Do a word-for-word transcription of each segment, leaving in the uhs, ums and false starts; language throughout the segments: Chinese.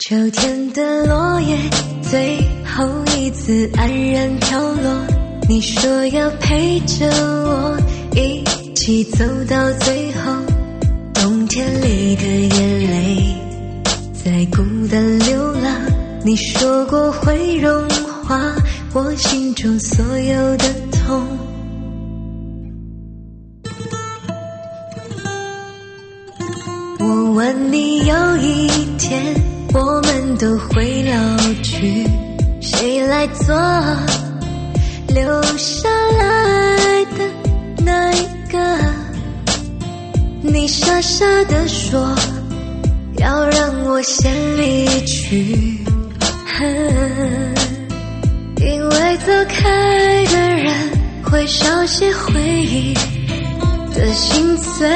秋天的落叶最后一次黯然飘落，你说要陪着我一起走到最后，冬天里的眼泪在孤单流浪，你说过会融化我心中所有的痛。我问你有一天我们都会老去，谁来做留下来的那一个？你傻傻地说要让我先离去，因为走开的人会少些回忆的心碎。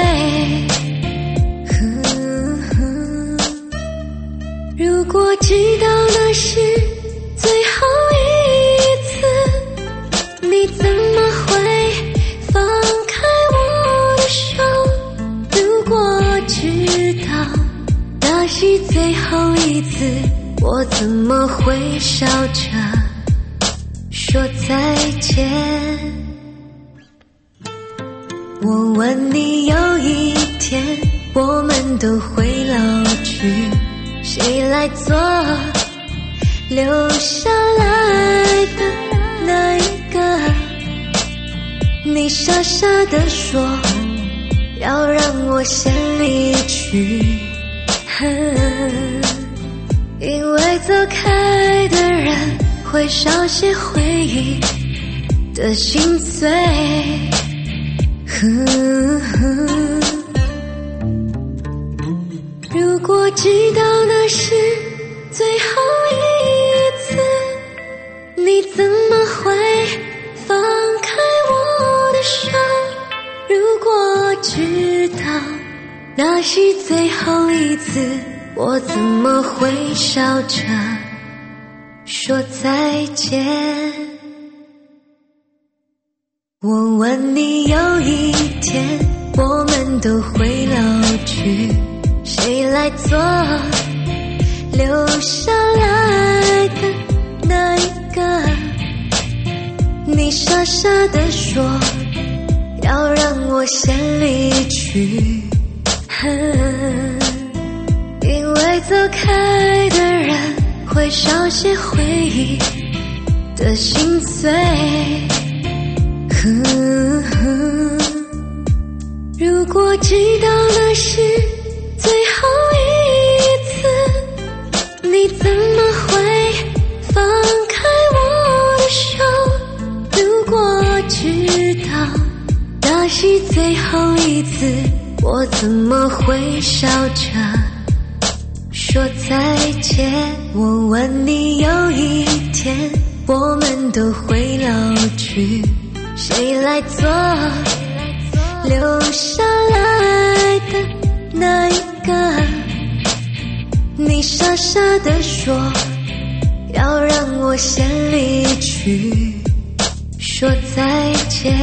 如果知道那是最后一次，你怎么会放开我的手？如果知道那是最后一次，我怎么会笑着说再见？我问你有一天我们都会老去，谁来做留下来的那一个？你傻傻地说要让我先离去，因为走开的人会少些回忆的心碎。如果知道那是最后一次，你怎么会放开我的手？如果知道那是最后一次，我怎么会笑着说再见？我问你有一天我们都会老去，谁来做留下来的那一个？你傻傻地说要让我先离去，因为走开的人会少些回忆的心碎。如果知道那是最后一次，你怎么会放开我的手？如果知道那是最后一次，我怎么会笑着说再见？我问你有一天我们都会老去，谁来做留下来的那一个？你傻傻地说要让我先离去，说再见。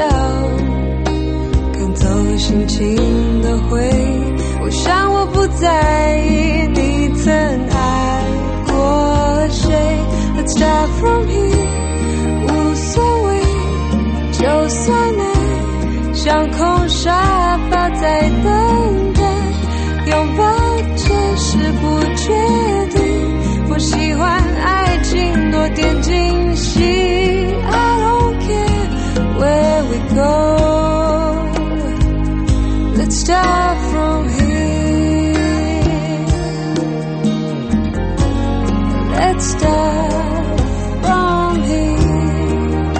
赶走心情的灰，我想我不在意你曾爱过谁。 Let's start from here， 无所谓，就算爱像空沙发在等待，拥抱这是不确定，我喜欢爱情多点惊喜。 I don't care where we go， Let's start from here， Let's start from here。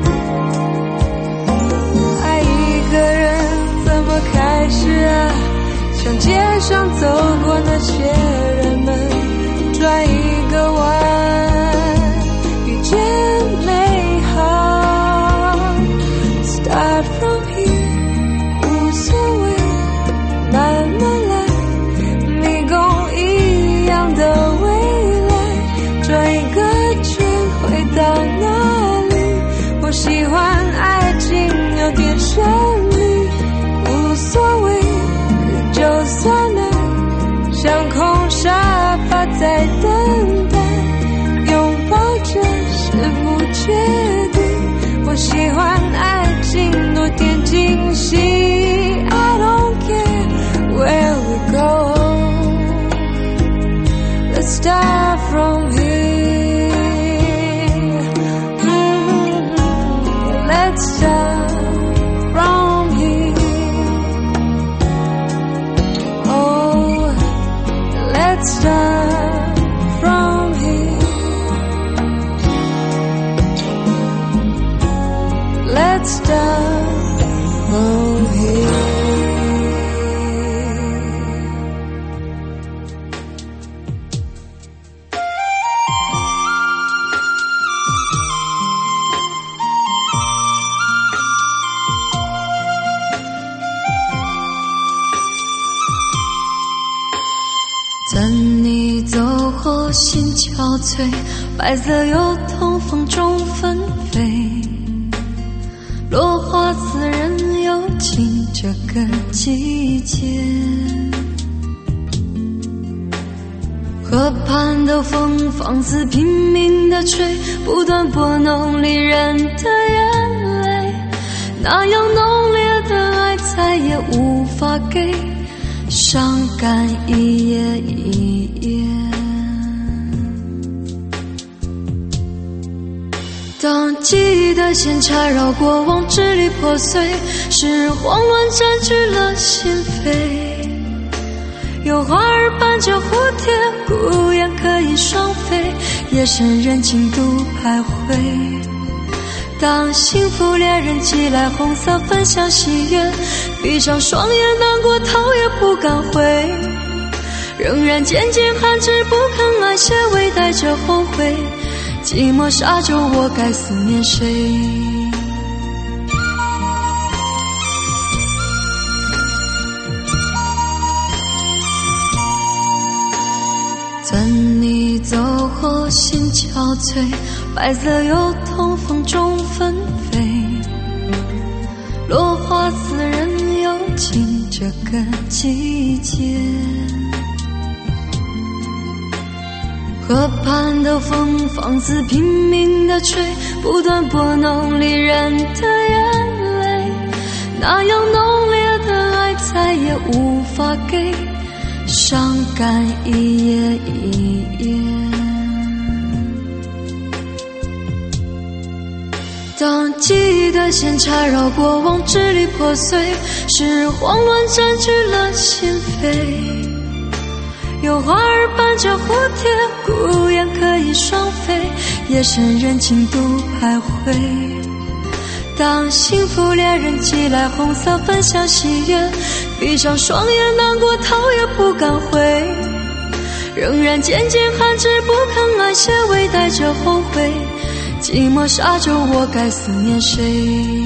爱一个人怎么开始啊？像街上走过那些人们，转一个弯，遇见美好。 Start from here， 无所谓，慢慢来，迷宫一样的未来，转一个圈回到哪里？我喜欢爱情有点神秘，无所谓，就算爱像空沙发在等待，拥抱这是不确定，我喜欢爱情多点惊喜。 I don't care where we go， Let's start from here， mm-hmm. Let's start from here， oh Let's start from here， Let's start from here。 等你走后心憔悴，白色油桐风中纷飞，落花自人又尽这个季节。河畔的风放肆拼命地吹，不断拨弄离人的眼泪，那样浓烈的爱再也无法给，伤感一页一页。当记忆的线缠绕过往，支离破碎，是慌乱占据了心扉。有花儿伴着蝴蝶，孤雁可以双飞，夜深人静独徘徊。当幸福恋人寄来红色分享喜悦，闭上双眼难过头也不敢回，仍然渐渐含着不肯爱，些微带着后悔，寂寞沙洲我该思念谁？等你走后心憔悴，白色油桐风中纷飞，落花自人又尽这个季节。河畔的风放肆拼命地吹，不断拨弄离人的眼泪，那样浓烈的爱再也无法给，伤感一页一页。当记忆的线缠绕过往，支离破碎，是慌乱占据了心扉。有花儿伴着蝴蝶，孤雁可以双飞，夜深人静独徘徊。当幸福恋人寄来红色分享喜悦，闭上双眼难过头也不敢回，仍然渐渐含着不肯爱，些微带着后悔，寂寞沙洲我该思念谁？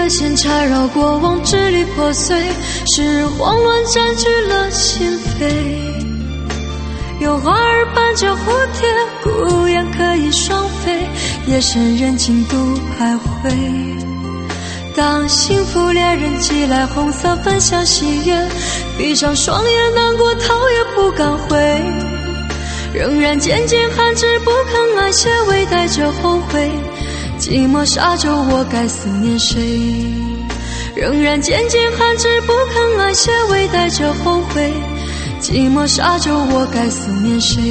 线缠绕过往，支离破碎，是慌乱占据了心扉。有花儿伴着蝴蝶，孤雁可以双飞，夜深人静独徘徊。当幸福恋人寄来红色分享喜悦，闭上双眼难过头也不敢回，仍然渐渐含着不肯爱些微带着后悔，寂寞沙洲我该思念谁，仍然渐渐含着不肯爱些微带着后悔，寂寞沙洲我该思念谁。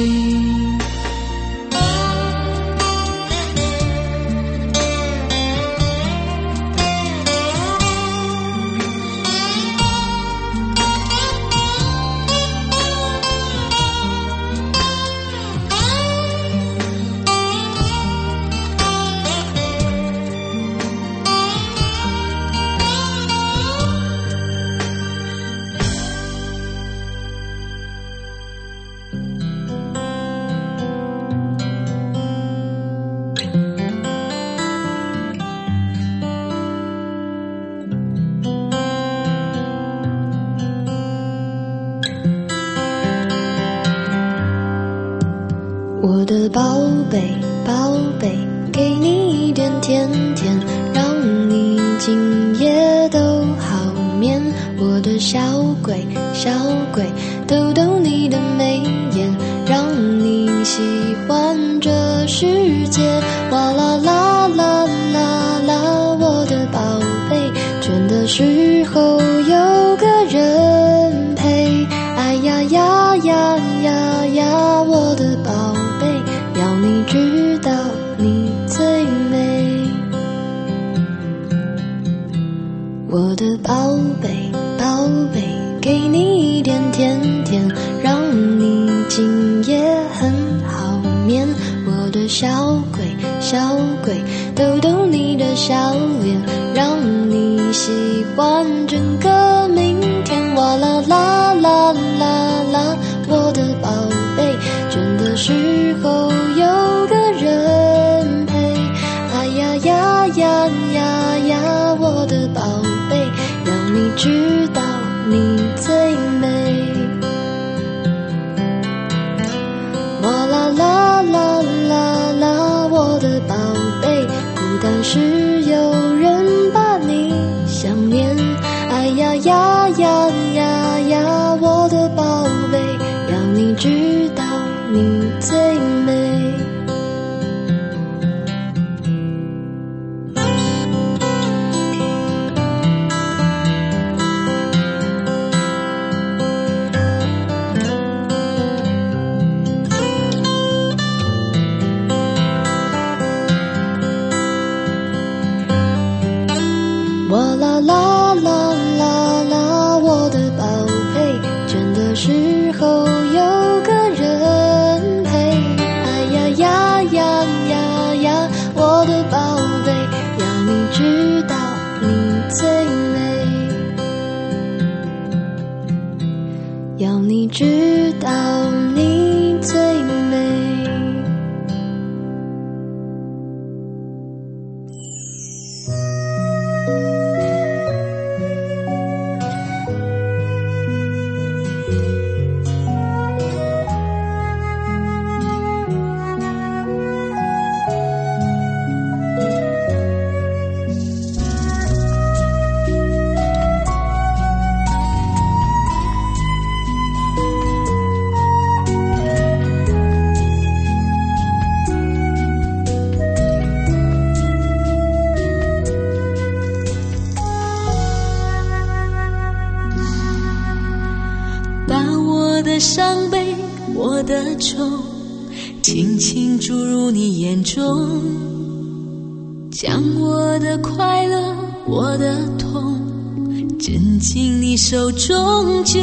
我的宝贝宝贝，给你一点甜甜，让你今夜都好眠。我的小鬼小鬼，逗逗你的眉眼，让你喜欢这世界。哇啦啦啦啦啦，我的宝贝，倦的时候有个人陪。哎呀呀呀呀呀，我的宝贝，要你知道你最美。我的宝贝宝贝，给你一点甜甜，让你今夜很好眠。我的小鬼小鬼，逗逗你的笑脸，让你喜欢整个明天。哇啦啦啦啦啦，我的宝贝，倦的时候有个人陪。哎呀呀呀呀呀，我的宝贝，让你知道你最美。哇啦啦啦啦啦，我的宝贝，孤单时有人把你想念。哎呀呀呀呀呀，我的宝贝，要你知道你最美。哇啦啦啦啦啦，我的宝贝，倦的时候有个人陪。哎呀呀呀呀呀，我的宝贝，要你知道你最美，要你知道你最美。 伤悲，我的愁，轻轻注入你眼中，将我的快乐，我的痛，伸进你手中，就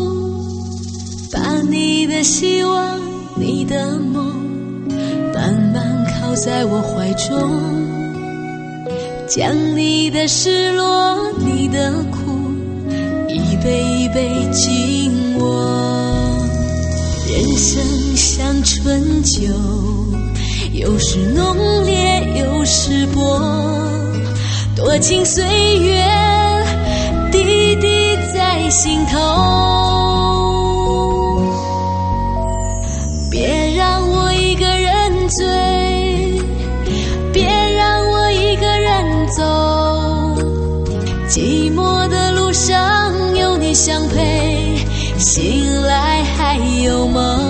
把你的希望，你的梦，慢慢靠在我怀中，将你的失落，你的苦，一杯一杯敬我。人生像春酒，有时浓烈有时薄， 多情岁月滴滴在心头，别让我一个人醉，别让我一个人走，寂寞的路上有你相陪，醒来还有梦。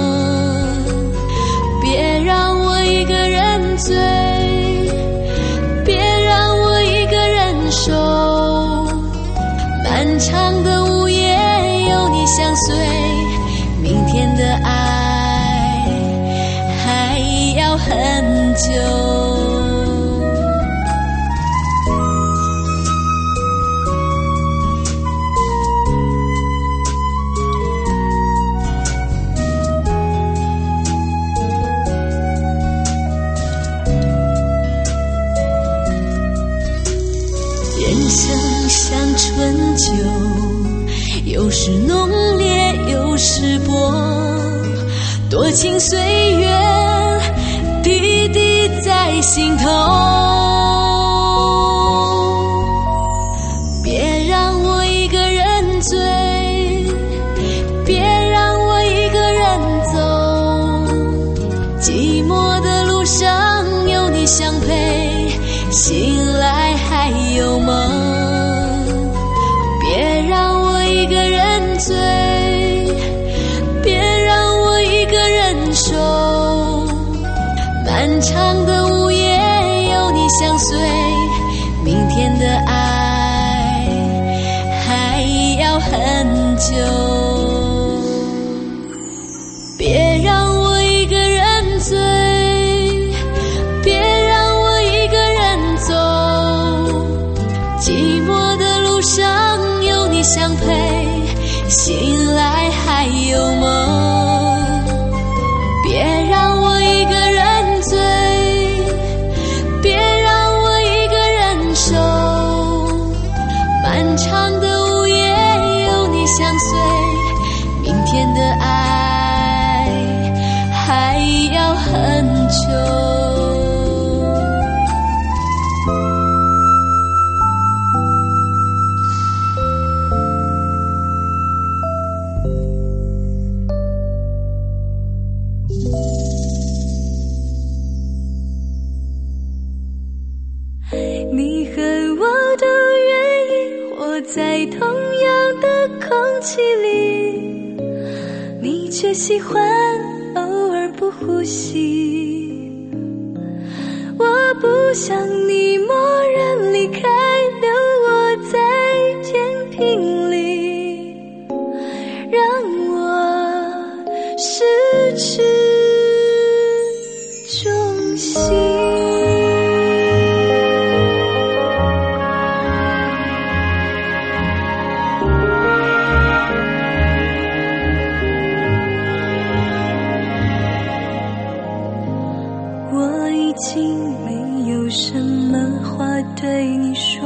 别让我一个人醉，别让我一个人守，漫长的午夜有你相随，明天的爱还要很久。人生像春酒，有时浓烈有时薄，多情岁月滴滴在心头，别让我一个人醉，别让我一个人走，寂寞的路上有你相陪，醒来还有梦。别让我一个人醉，别让我一个人守，漫长的午夜有你相随，明天的爱还要很久。别让我一个人醉，别让我一个人走，寂寞的路上有你相陪，醒来还有梦。别让我一个人醉，别让我一个人守，漫长的午夜有你相随，明天的爱还要很久。 你和我都愿意活在同样的空气里，你却喜欢偶尔不呼吸。我不想你蓦然离开，留我在天平里，让我失去重心。我已经没有什么话对你说，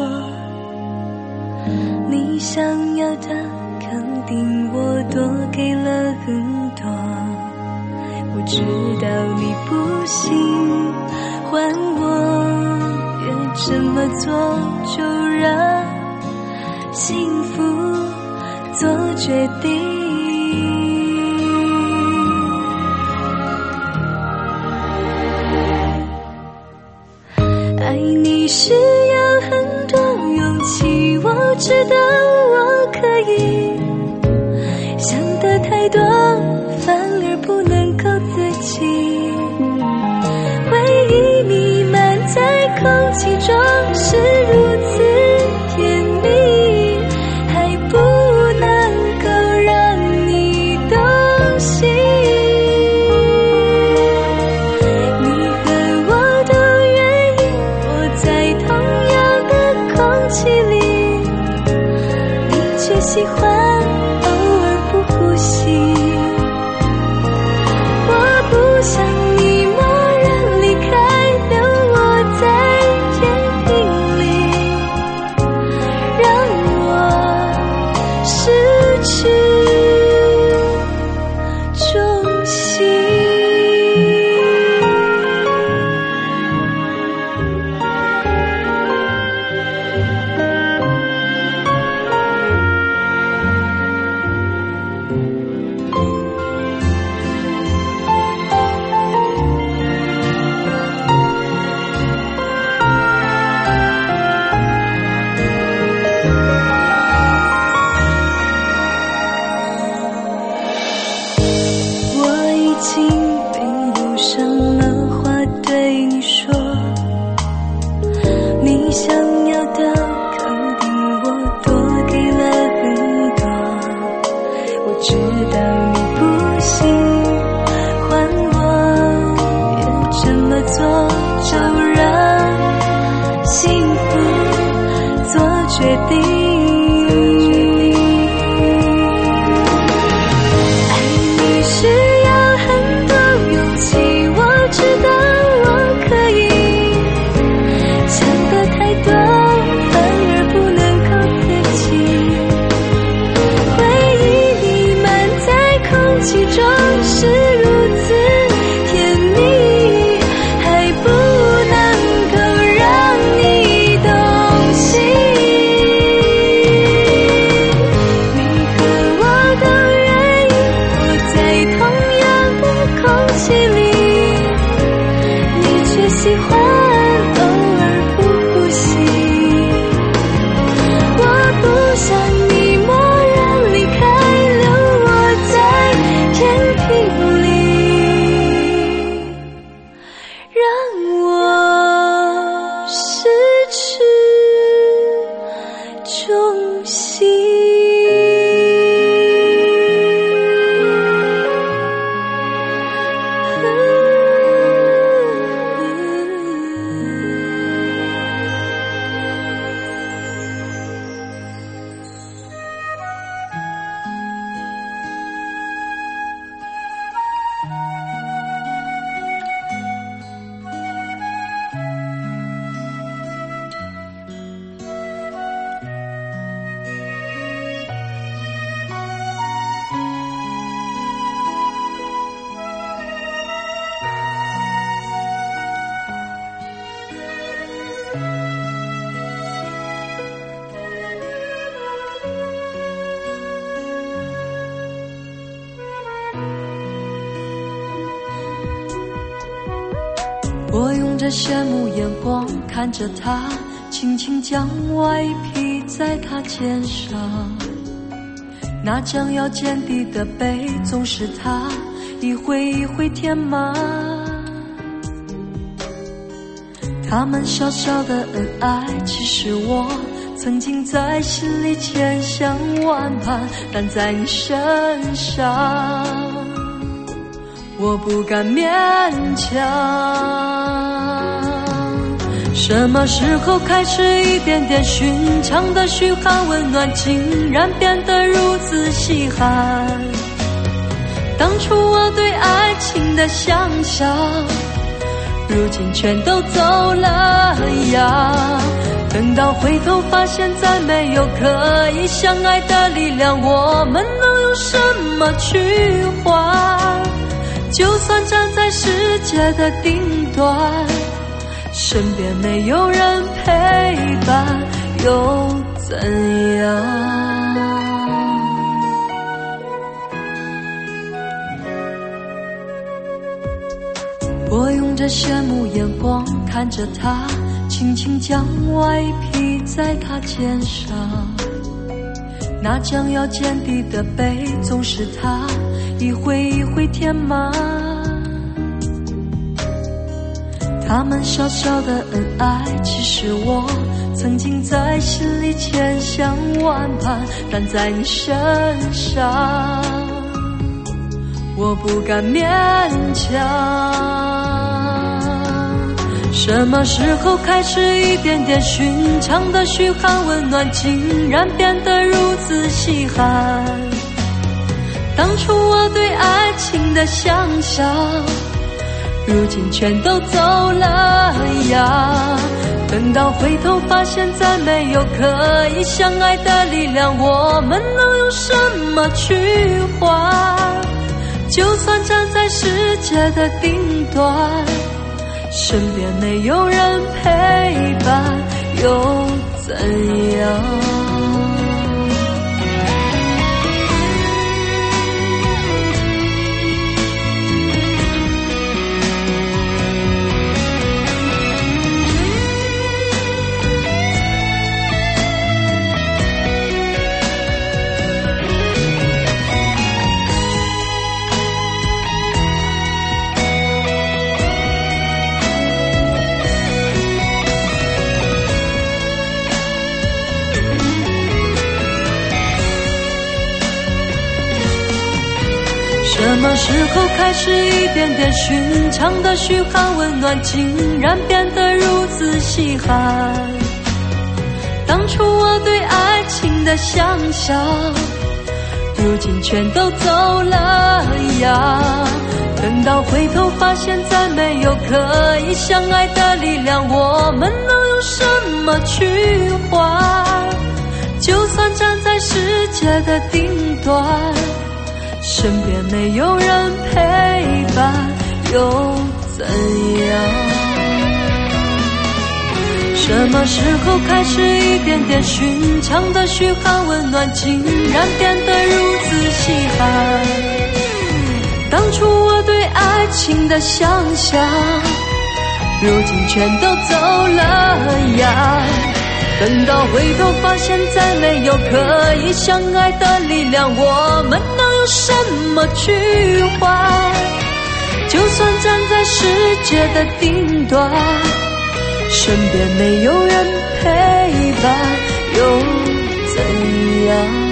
你想要的肯定我多给了很多，我知道你不信还我，越这么做就让幸福做决定。爱你是要很多勇气，我知道我可以，想得太多反而不能够自己，回忆弥漫在空气中是如此甜蜜，还不能够让你动心。喜欢偶尔不呼吸，我不想你蓦然离开，留我在天平里，让我失去重心。 算你默然离开，留我在天平里，让我失去重心。我用着羡慕眼光看着他，轻轻将外衣披在他肩上，那将要见底的背总是他一回一回填满。他们小小的恩爱，其实我曾经在心里千想万盼，但在你身上我不敢勉强。什么时候开始一点点寻常的嘘寒问暖竟然变得如此稀罕？当初我对爱情的想象，如今全都走了样。等到回头发现再没有可以相爱的力量，我们能用什么去换？就算站在世界的顶端，身边没有人陪伴，又怎样？我用着羡慕眼光看着他，轻轻将外衣披在他肩上，那将要见底的背总是他一回一回填满。他们小小的恩爱，其实我曾经在心里千想万盼，但在你身上我不敢勉强。什么时候开始一点点寻常的嘘寒问暖竟然变得如此稀罕？当初我对爱情的想象，如今全都走了样。等到回头发现再没有可以相爱的力量，我们能用什么去换？就算站在世界的顶端，身边没有人陪伴，又怎样？什么时候开始一点点寻常的嘘寒问暖竟然变得如此稀罕？当初我对爱情的想象，如今全都走了样。等到回头发现再没有可以相爱的力量，我们能用什么去换？就算站在世界的顶端，身边没有人陪伴，又怎样？什么时候开始一点点寻常的嘘寒问暖竟然变得如此稀罕？当初我对爱情的想象，如今全都走了样。 等到回头发现再没有可以相爱的力量，我们能用什么去换？就算站在世界的顶端，身边没有人陪伴又怎样？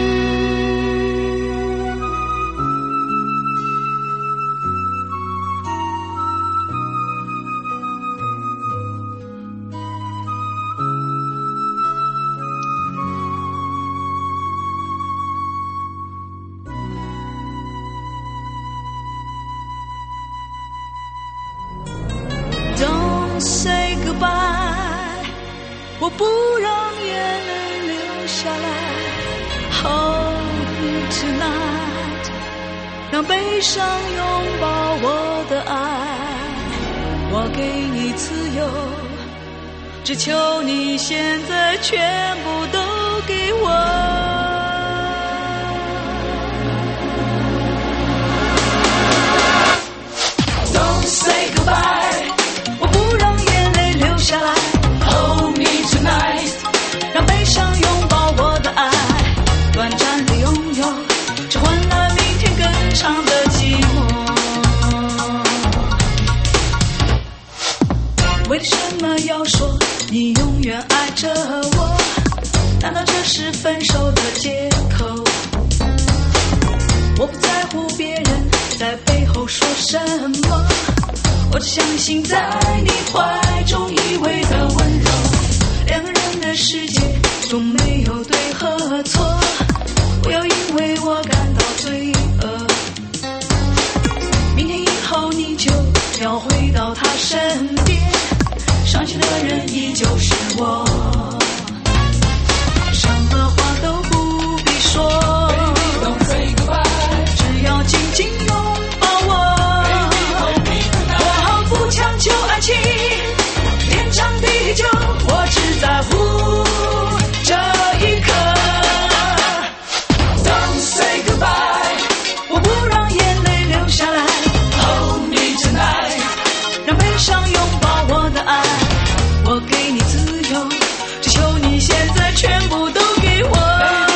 Say goodbye， 我不让眼泪流下来。Hold me tonight， 让悲伤拥抱我的爱。我给你自由，只求你现在全部都给我。Don't say goodbye，下来 Hold me tonight， 让悲伤拥抱我的爱，短暂的拥有只换来明天更长的寂寞。为什么要说你永远爱着我？难道这是分手的借口？我不在乎别人在背后说什么，我只相信在你怀中依偎的温柔。两个人的世界中没有对和错，不要因为我感到罪恶。明天以后你就要回到他身边，伤心的人依旧是我。什么话都不必说， Baby, don't say goodbye， 只要紧紧拥抱我。不强求爱情天长地久，我只在乎这一刻。 Don't say goodbye， 我不让眼泪流下来。 Hold me tonight， 让悲伤拥抱我的爱。我给你自由，只求你现在全部都给我。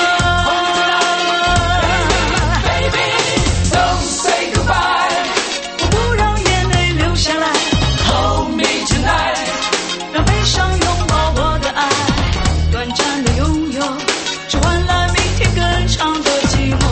Baby, don't say goodbye， 我不让眼泪流下来。 Hold me tonight， 让悲伤拥抱我的爱，短暂的拥有只换来明天更长的寂寞。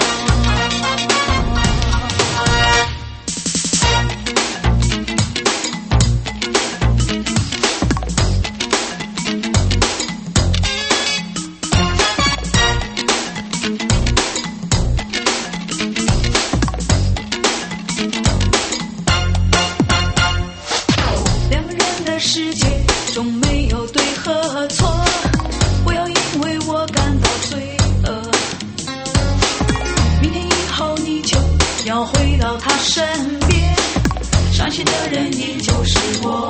两个人的世界中没有对和错，不要因为我感到罪恶。明天以后你就要回到他身边，伤心的人依旧是我。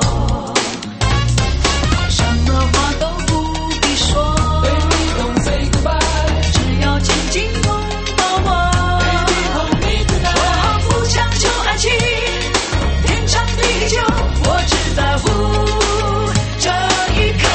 什么话都不必说， Baby, don't say goodbye， 只要紧紧拥抱我。 Baby, hold me tonight， 我不强求爱情天长地久，我只在乎这一刻。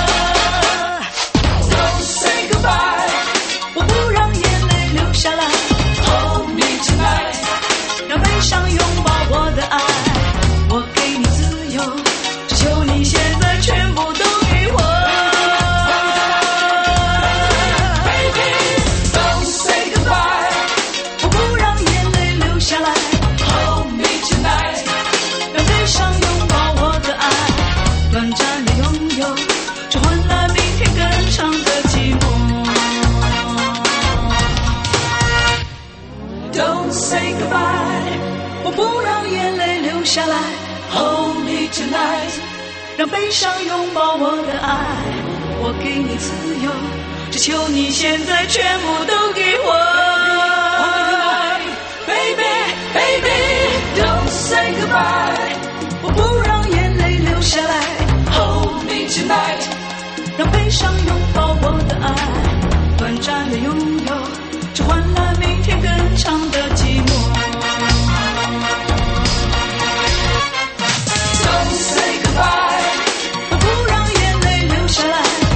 Don't say goodbye， 我不让眼泪流下来。 Hold me tonight， 让悲伤拥抱我的爱。我给你自由，只求你现在全部都给我。 Baby, don't say goodbye， 我不让眼泪流下来。 Hold me tonight， 让悲伤拥抱我的爱，短暂的拥有只换来明天更长的寂寞。 Don't say goodbye， 我不让眼泪流下来。 Hold me tonight， 让悲伤拥抱我的爱。我给你自由，只求你现在全部都给我。 Baby, baby, don't say goodbye， 我不让眼泪流下来。 Hold me tonight， 让悲伤拥抱我的爱，短暂的拥有只换来明天更长的寂寞。 Don't say goodbye， 我不让眼泪流下来。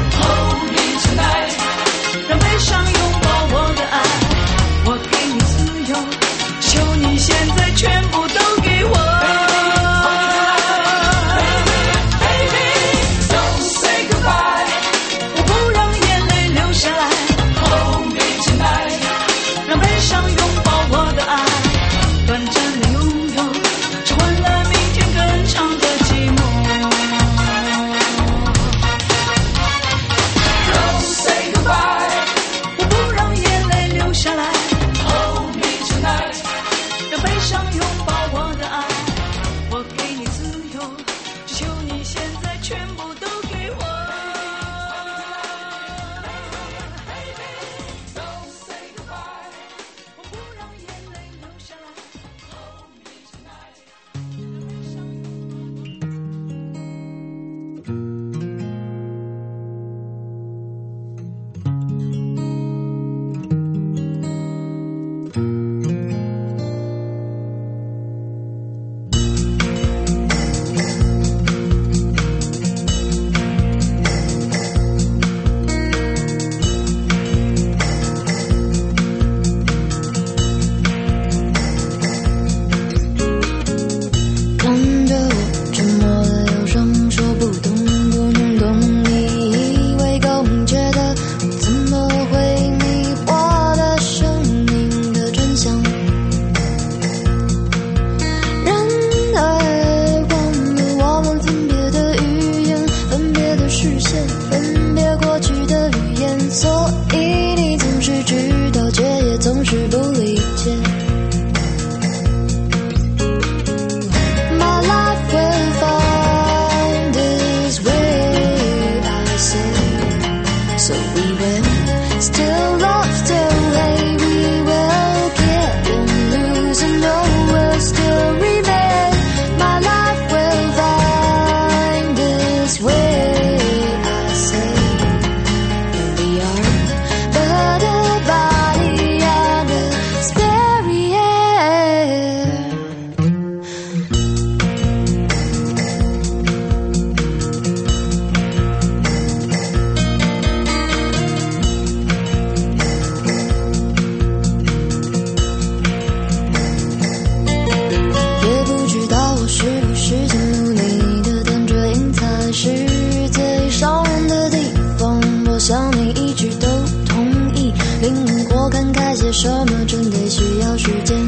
什么真得需要时间，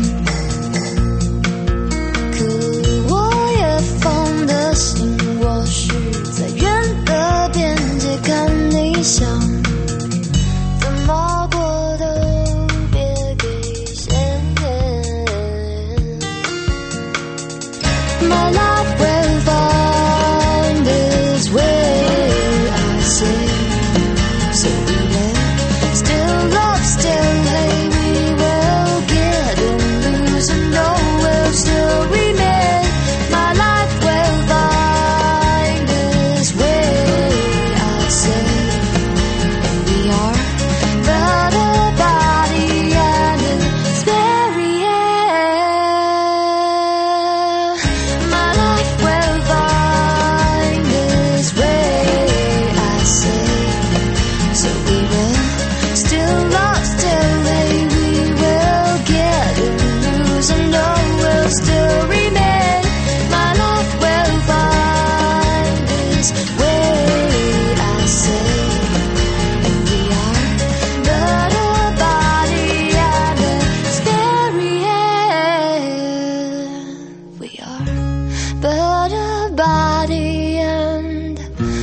可我也放得心，我是在远的边界看你想怎么过都别给限。 My love will find its way, I say, so we will still love, still hate, we will get and lose and know we'll still remain. My life will find its way, I say, and we are but a body and a spirit. My life will find its way, I say, so we will still love, still hate, we will get and lose and know we'll still remain. My life will find its way, I say, and we are but a body and a spirit. We are but a body and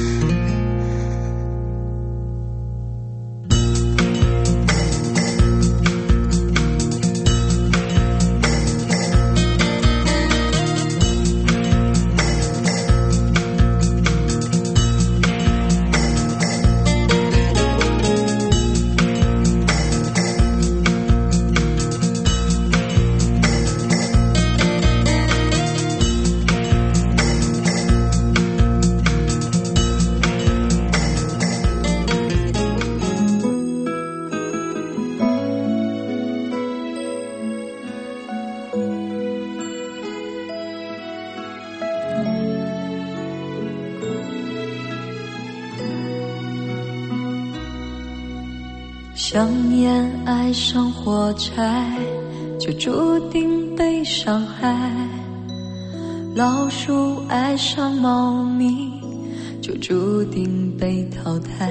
香烟爱上火柴，就注定被伤害。老鼠爱上猫咪，就注定被淘汰。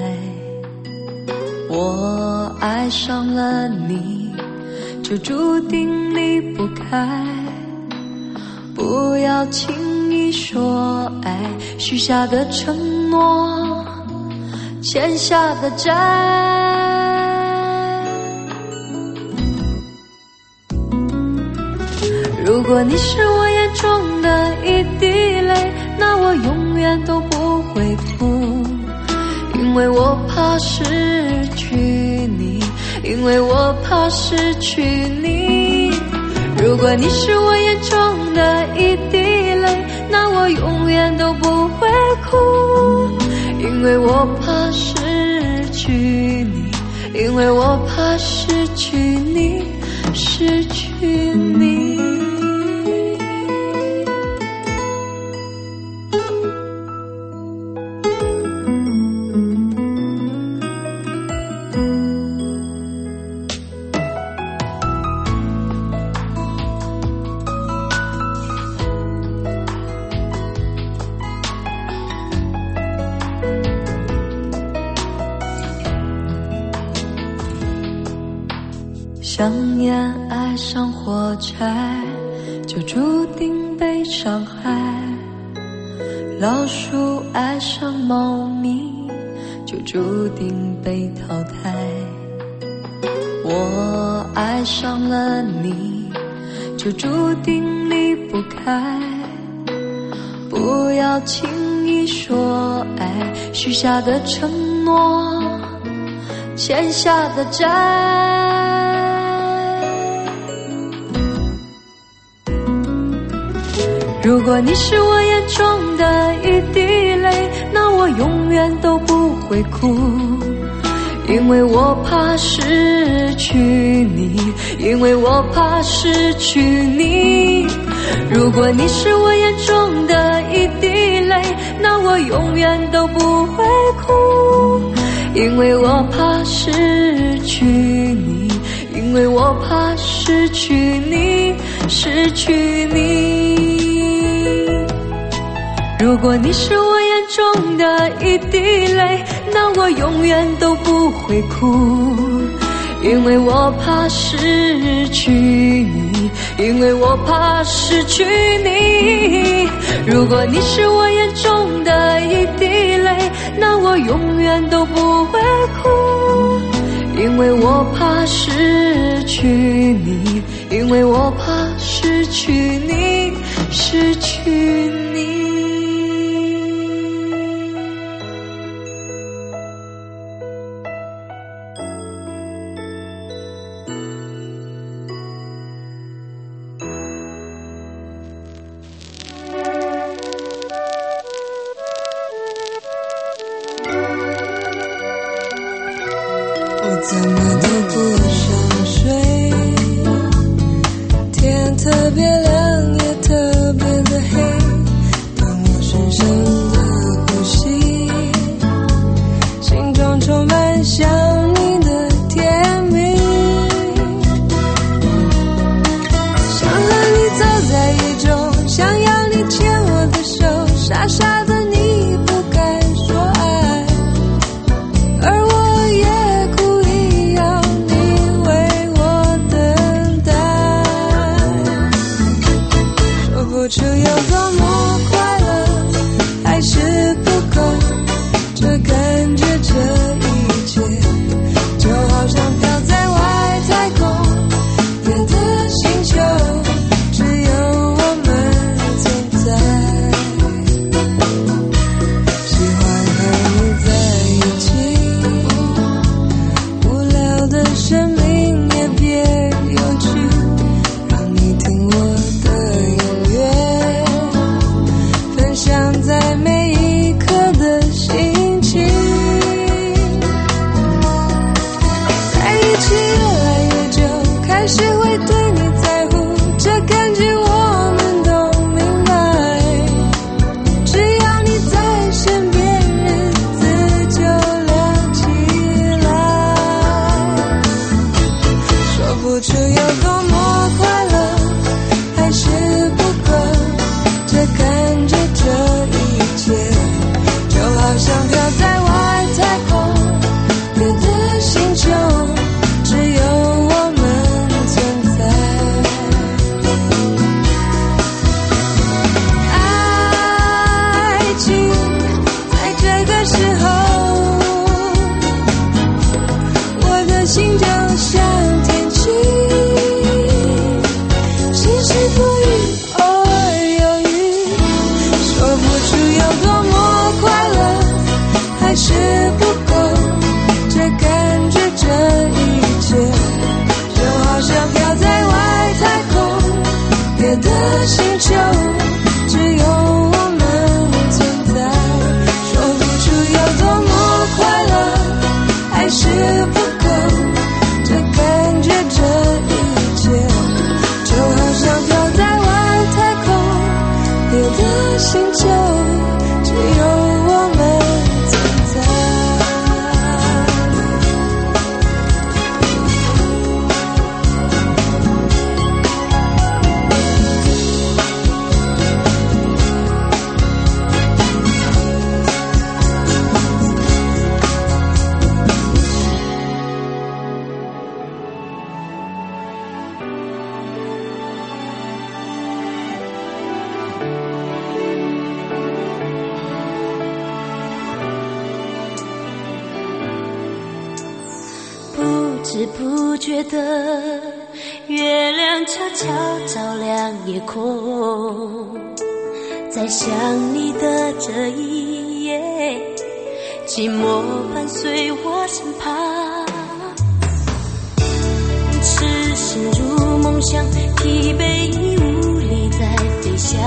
我爱上了你，就注定离不开。不要轻易说爱，许下的承诺，欠下的债。如果你是我眼中的一滴泪，那我永远都不会哭，因为我怕失去你，因为我怕失去你。如果你是我眼中的一滴泪，那我永远都不会哭，因为我怕失去你，因为我怕失去你，失去你。香烟爱上火柴，就注定被伤害。老鼠爱上猫咪，就注定被淘汰。我爱上了你，就注定离不开。不要轻易说爱，许下的承诺，欠下的债。如果你是我眼中的一滴泪，那我永远都不会哭，因为我怕失去你，因为我怕失去你。如果你是我眼中的一滴泪，那我永远都不会哭，因为我怕失去你，因为我怕失去你，失去你。如果你是我眼中的一滴泪，那我永远都不会哭， 因为我怕失去你，因为我怕失去你。如果你是我眼中的一滴泪，那我永远都不会哭，因为我怕失去你，因为我怕失去你，失去你。 我怎么都不想睡，天特别亮也特别的黑，当我深深的呼吸，心中充满想你的甜蜜，想和你走在雨中，想要你牵我的手，傻傻的你不敢说爱，而我也故意要你为我等待，说不出有多么快乐，还是不够，这感觉这一切就好像飘在外太空，别的星球只有我们存在，喜欢和你在一起，无聊的生命也别有趣，让你听我的音乐，分享在每一刻的心情，在一起越来越久，开始会对你在乎，这感觉我们都明白，只要你在身边，日子就亮起来，说不出有多么快乐，还是不够，这感觉这一切就好像飘在外太空，别的星球只有我们存在，爱情在这个时候，我的心就像天气，晴时多云，偶尔有雨，说不出有多么快乐，还是不够，这感觉这一切就好像飘在外太空，别的星球只有我们存在，说不出有多么快乐，还是不够，这感觉这一切就好像飘在外太空，别的星球只有我们存在。 不知不觉的，月亮悄悄照亮夜空，在想你的这一夜，寂寞伴随我身旁，痴心如梦想，疲惫已无力再飞翔，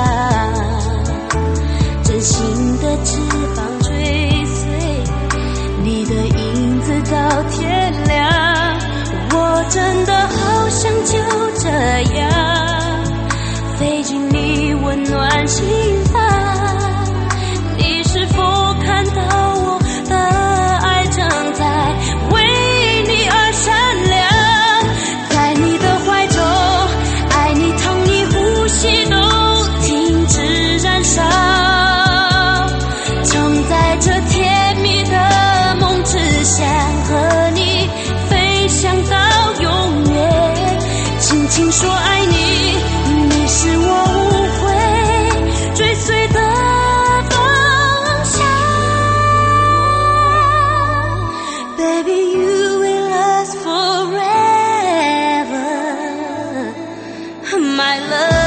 真心的翅膀追随你的影子到天亮，我真的好想就这样飞进你温暖心房，你是否看到我的爱正在为你而闪亮，在你的怀中，爱你疼你呼吸都停止燃烧，就轻说爱你，你是我无悔追随的方向。 Baby you will last forever my love.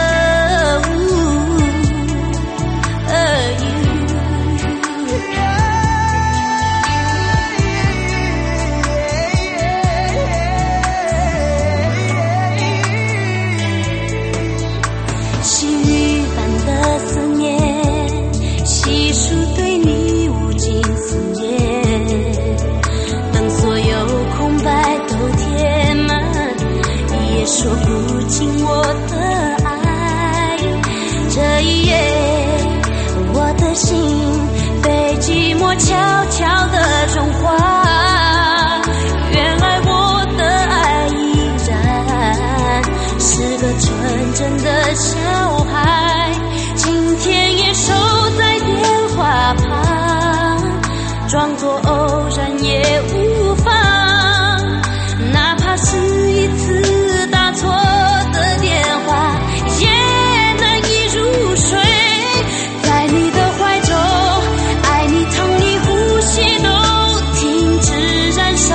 说不尽我的爱，这一夜我的心被寂寞悄悄地融化。原来我的爱依然是个纯真的小孩，今天也守在电话旁，装作偶然也无妨，哪怕是一次打错的电话，也难以入睡。在你的怀中，爱你疼你，呼吸都停止燃烧，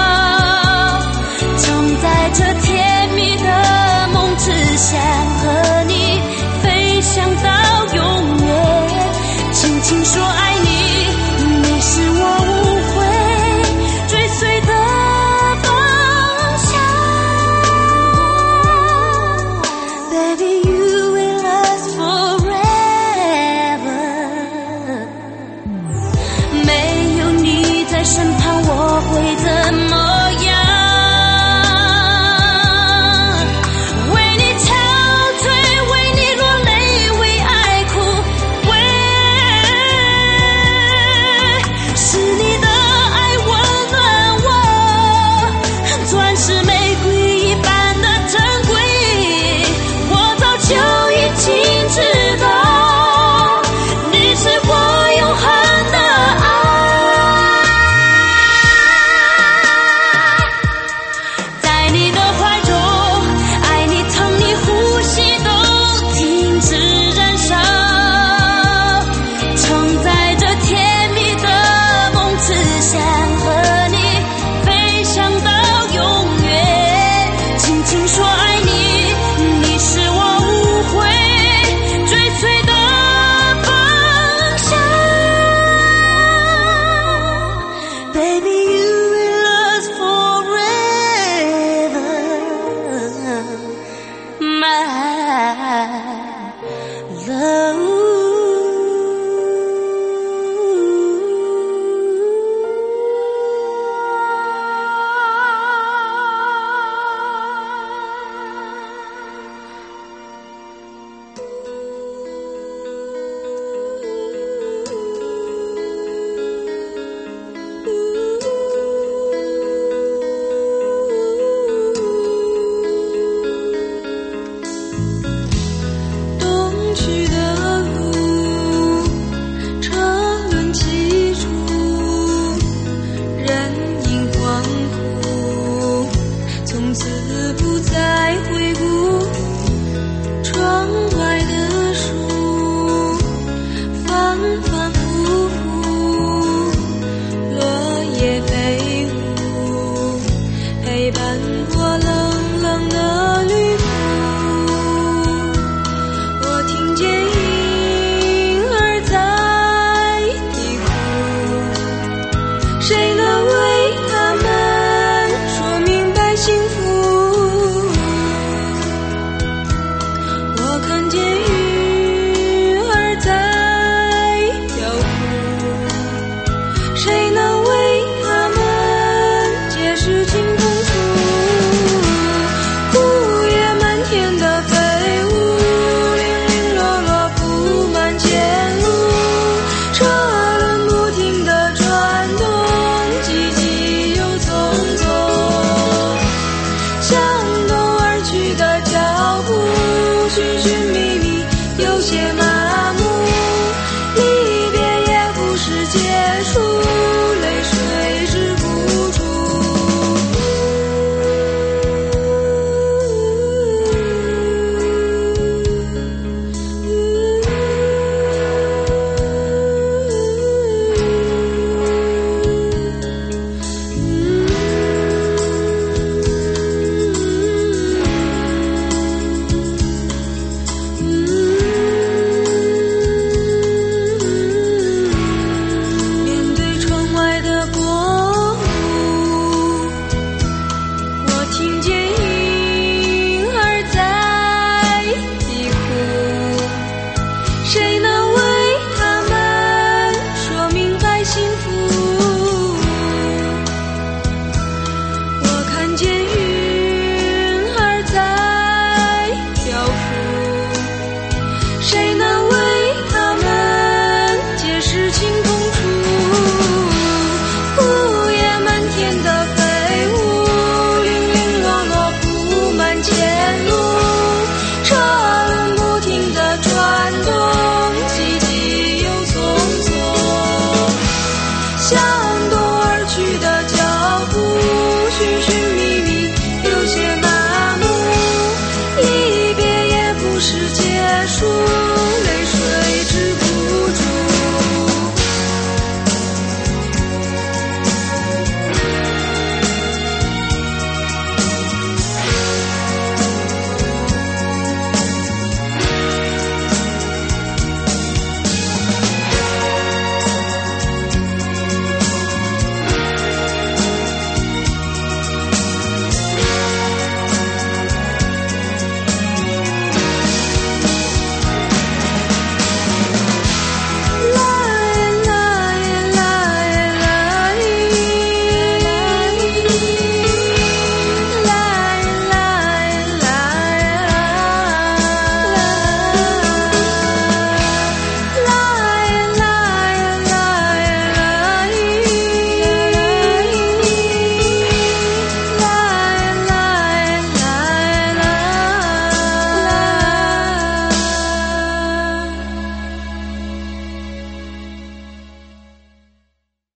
承载着甜蜜的梦，只想和你飞翔到永远。轻轻说爱你，你是我无悔追随的方向。Baby you will last forever， 没有你在身旁我会怎么样？为你憔悴，为你落泪，为爱哭，为是你的爱温暖我，钻石玫瑰一般的珍贵，我早就已经知道，你是我永恒的爱。在你的怀中，爱你疼你，呼吸都停止燃烧，承载着甜蜜的梦，只想和你飞翔到永远。轻轻说爱你，你是我无悔追随的方向。Baby you will last forever my love。东去的路，车轮起处，人影恍惚，从此不再回顾。窗外的树，反反复复，落叶飞舞，陪伴我冷冷的